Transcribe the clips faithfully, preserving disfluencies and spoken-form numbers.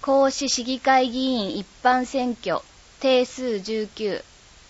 甲子市議会議員一般選挙定数じゅうきゅう。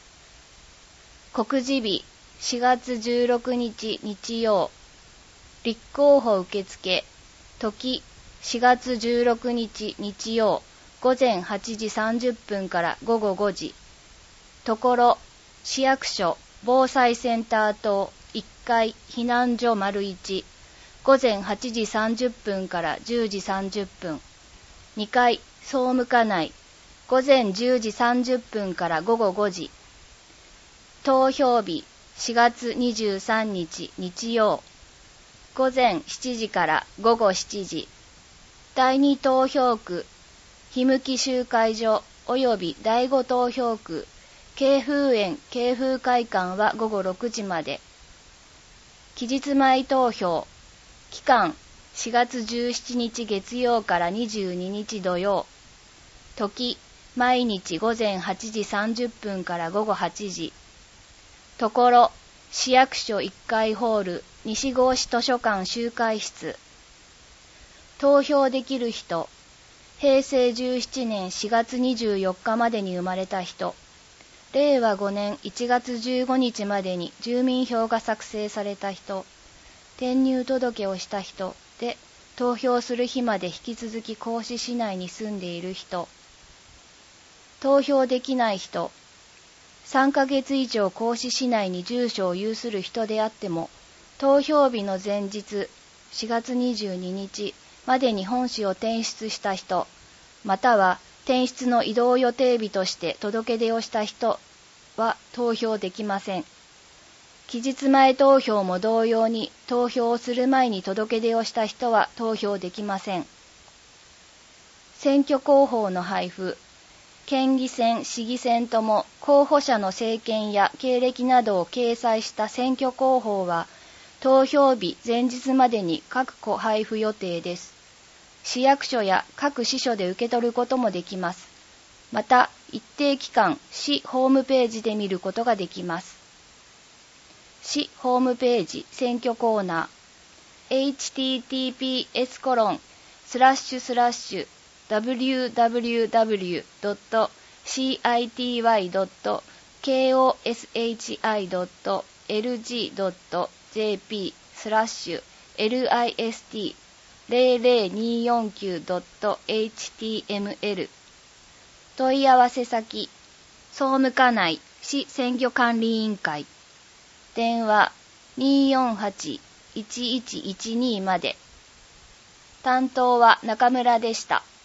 告示日しがつじゅうろくにち日曜。立候補受付時しがつじゅうろくにち日曜午前はちじさんじゅっぷんから午後ごじ。ところ市役所防災センター棟いっかい避難所丸いち午前はちじさんじゅっぷんからじゅうじさんじゅっぷん。にかい総務課内午前じゅうじさんじゅっぷんから午後ごじ。投票日しがつにじゅうさんにち日曜午前しちじから午後しちじ。だいに投票区日向集会所及びだいご投票区慶風園慶風会館は午後ろくじまで。期日前投票期間しがつじゅうしちにち月曜からにじゅうににち土曜。時毎日午前はちじさんじゅっぷんから午後はちじ。ところ市役所いっかいホール西郷市図書館集会室。投票できる人へいせいじゅうななねんしがつにじゅうよっかまでに生まれた人、れいわごねんいちがつじゅうごにちまでに住民票が作成された人、転入届をした人で投票する日まで引き続き甲子市内に住んでいる人。投票できない人、さんかげつ以上甲子市内に住所を有する人であっても、投票日の前日しがつにじゅうににちまでに本紙を転出した人、または転出の移動予定日として届け出をした人は投票できません。期日前投票も同様に投票をする前に届け出をした人は投票できません。選挙公報の配布、県議選、市議選とも候補者の政見や経歴などを掲載した選挙公報は投票日前日までに各個配布予定です。市役所や各支所で受け取ることもできます。また一定期間市ホームページで見ることができます。市ホームページ選挙コーナー エイチティーティーピーエスコロンスラッシュスラッシュダブリューダブリューダブリュードットシーアイティーワイドットケーオーエスエイチアイドットエルジードットジェーピースラッシュエルアイエスティーゼロゼロにーよんきゅうドットエイチティーエムエル。 問い合わせ先総務課内市選挙管理委員会、電話 にーよんはち いちいちいちに まで。担当は中村でした。